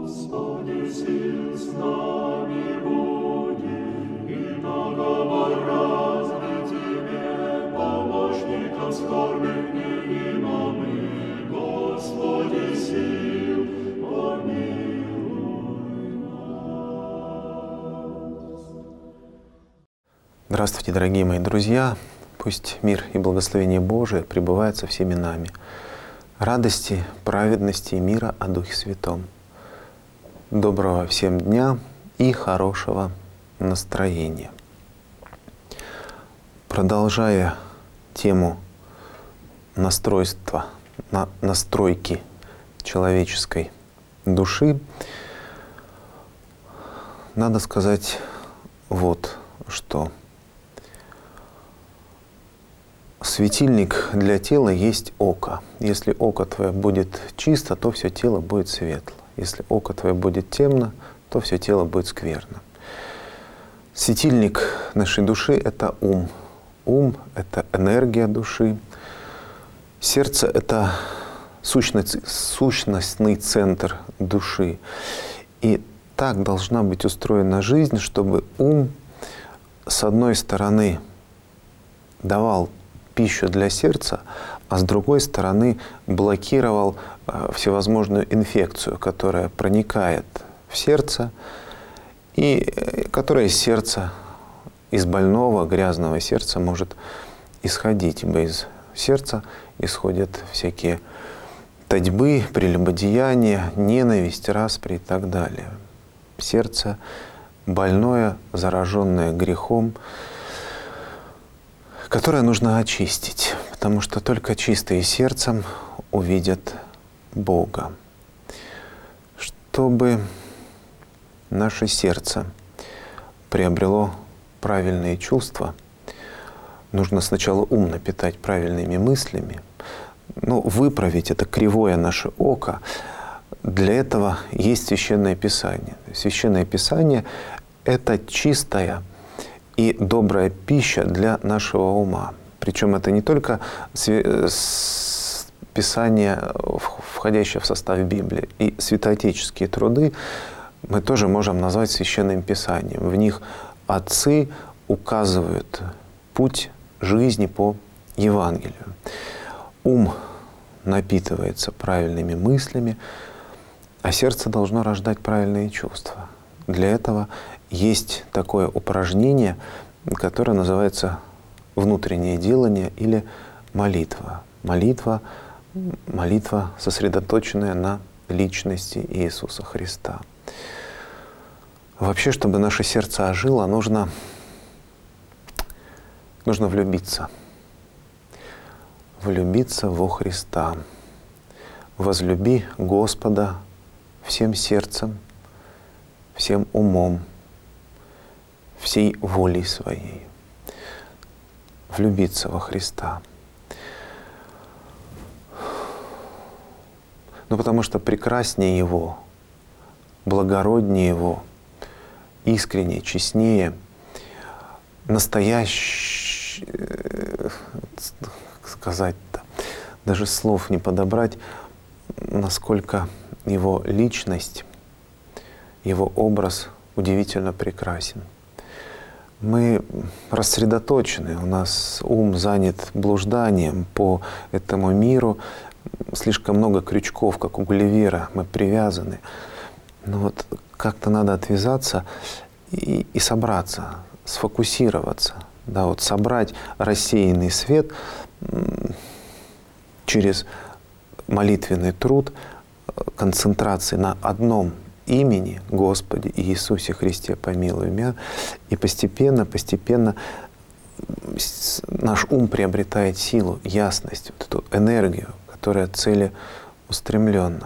Господи, сил с нами будет, и наговор разный Тебе, помощником скорбных невима мы, Господи, сил, помилуй нас. Здравствуйте, дорогие мои друзья! Пусть мир и благословение Божие пребывают со всеми нами. Радости, праведности и мира о Духе Святом. Доброго всем дня и хорошего настроения. Продолжая тему настройки человеческой души, надо сказать вот что. Светильник для тела есть око. Если око твое будет чисто, то все тело будет светло. Если око твое будет темно, то все тело будет скверно. Светильник нашей души — это ум. Ум — это энергия души. Сердце — это сущностный центр души. И так должна быть устроена жизнь, чтобы ум, с одной стороны, давал пищу для сердца, а с другой стороны блокировал всевозможную инфекцию, которая проникает в сердце и которая из сердца, из больного, грязного сердца может исходить, ибо из сердца исходят всякие татьбы, прелюбодеяния, ненависть, распри и так далее. Сердце больное, зараженное грехом, которое нужно очистить, потому что только чистые сердцем увидят Бога. Чтобы наше сердце приобрело правильные чувства, нужно сначала ум напитать правильными мыслями, выправить это кривое наше око. Для этого есть Священное Писание. Священное Писание — это чистая и добрая пища для нашего ума. Причем это не только Писание, входящее в состав Библии, и святоотеческие труды мы тоже можем назвать Священным Писанием. В них отцы указывают путь жизни по Евангелию. Ум напитывается правильными мыслями, а сердце должно рождать правильные чувства. Для этого есть такое упражнение, которое называется внутреннее делание или молитва. Молитва, сосредоточенная на личности Иисуса Христа. Вообще, чтобы наше сердце ожило, нужно влюбиться. Влюбиться во Христа. Возлюби Господа всем сердцем, всем умом, всей волей своей. Влюбиться во Христа. Потому что прекраснее Его, благороднее Его, искреннее, честнее, настоящее, сказать-то, даже слов не подобрать, насколько Его личность, Его образ удивительно прекрасен. Мы рассредоточены, у нас ум занят блужданием по этому миру, слишком много крючков, как у Гулливера, мы привязаны. Как-то надо отвязаться и собраться, сфокусироваться, собрать рассеянный свет через молитвенный труд, концентрации на одном имени Господи Иисусе Христе помилуй меня, и постепенно наш ум приобретает силу, ясность, эту энергию, которая целеустремленна.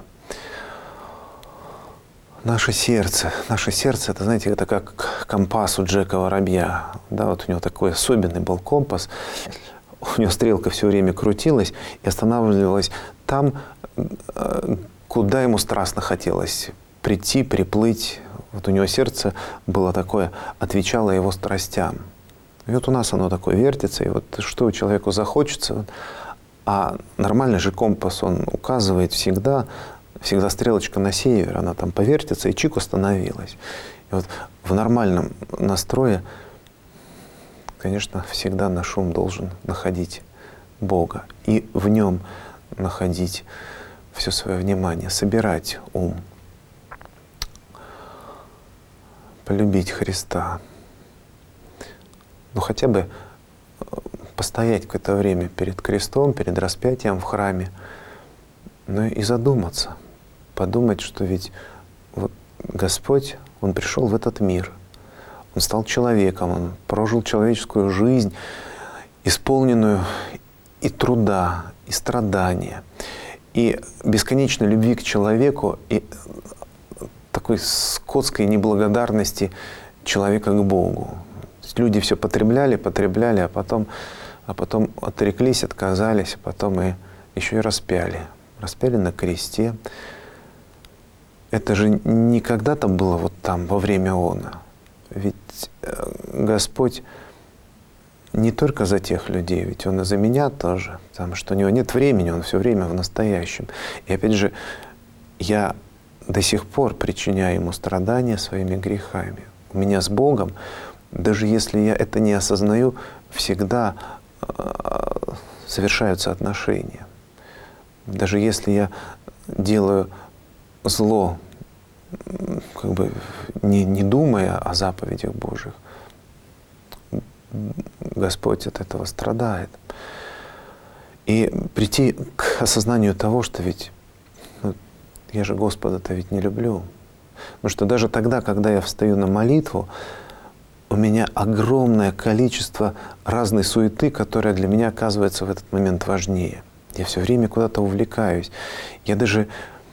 Наше сердце, это, знаете, это как компас у Джека Воробья. У него такой особенный был компас. У него стрелка все время крутилась и останавливалась там, куда ему страстно хотелось прийти, приплыть. У него сердце было такое, отвечало его страстям. И у нас оно такое вертится, и что человеку захочется. А нормальный же компас, он указывает всегда всегда стрелочка на север, она там повертится, и чик остановилась. И вот в нормальном настрое, конечно, всегда наш ум должен находить Бога и в нем находить все свое внимание, собирать ум, полюбить Христа. Ну хотя бы постоять какое-то время перед крестом, перед распятием в храме, ну и задуматься, подумать, что ведь вот Господь, Он пришел в этот мир, Он стал человеком, Он прожил человеческую жизнь, исполненную и труда, и страдания, и бесконечной любви к человеку, и такой скотской неблагодарности человека к Богу. Люди все потребляли, а потом отреклись, отказались, а потом и еще и распяли. Распяли на кресте. Это же не когда-то было вот там, во время она. Ведь Господь не только за тех людей, ведь Он и за меня тоже, потому что у Него нет времени, Он все время в настоящем. И опять же, я до сих пор причиняю Ему страдания своими грехами. У меня с Богом, даже если я это не осознаю, всегда совершаются отношения. Даже если я делаю зло, как бы не думая о заповедях Божьих, Господь от этого страдает. И прийти к осознанию того, что ведь я же Господа-то ведь не люблю. Потому что даже тогда, когда я встаю на молитву, у меня огромное количество разной суеты, которая для меня оказывается в этот момент важнее. Я все время куда-то увлекаюсь. Я даже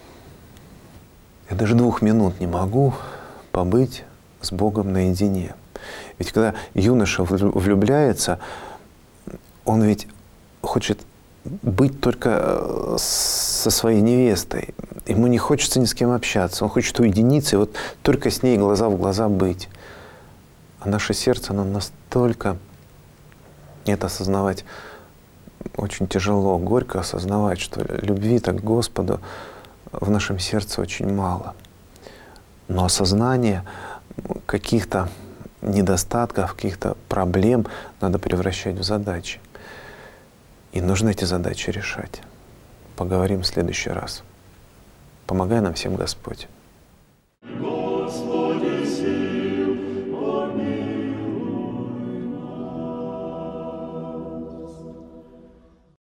2 минут не могу побыть с Богом наедине. Ведь когда юноша влюбляется, он ведь хочет быть только со своей невестой. Ему не хочется ни с кем общаться. Он хочет уединиться и вот только с ней глаза в глаза быть. А наше сердце, оно настолько, это осознавать очень тяжело, горько осознавать, что любви-то к Господу в нашем сердце очень мало. Но осознание каких-то недостатков, каких-то проблем надо превращать в задачи. И нужно эти задачи решать. Поговорим в следующий раз. Помогай нам всем Господь.